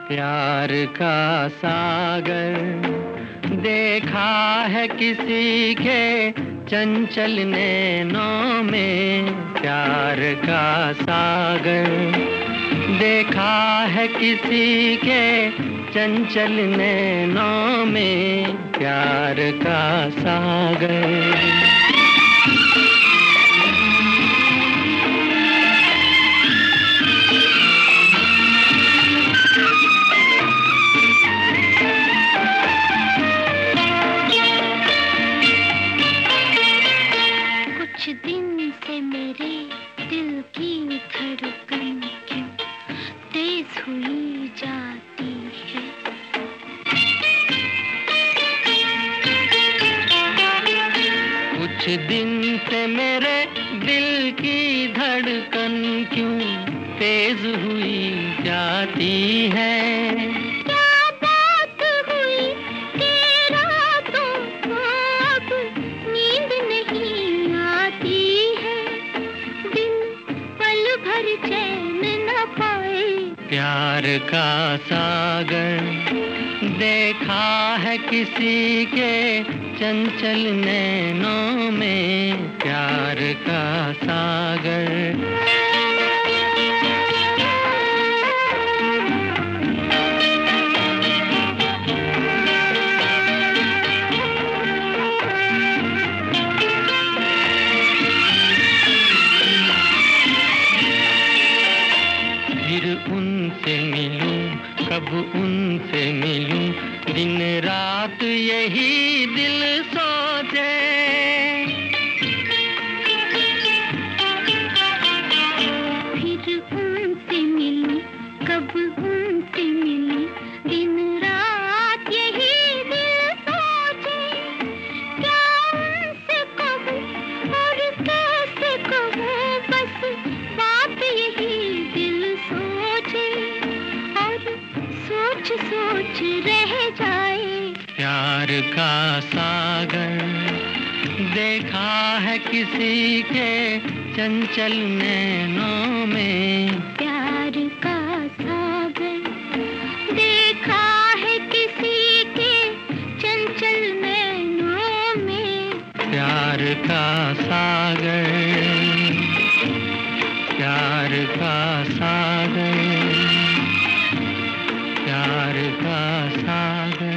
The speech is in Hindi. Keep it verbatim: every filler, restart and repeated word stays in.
प्यार का सागर देखा है किसी के चंचल नैनों में। प्यार का सागर देखा है किसी के चंचल नैनों में। प्यार का सागर दिन से मेरे दिल की धड़कन क्यों तेज हुई जाती है। कुछ दिन से मेरे दिल की धड़कन क्यों तेज हुई जाती है। प्यार का सागर देखा है किसी के चंचल नैनों में। प्यार का सागर उनसे मिलूं कब उनसे मिलूं दिन रात यही दिल सोचे। फिर उनसे मिलूं कब उनसे मिलूं दिन रात यही दिल सोचे। क्या उनसे कहूं और कैसे कहूं बस बात यही सोच सोच रह जाए। प्यार का सागर देखा है किसी के चंचल नैनों में। प्यार का सागर देखा है किसी के चंचल नैनों में। प्यार का सागर प्यार का सागर प्यार का सागर।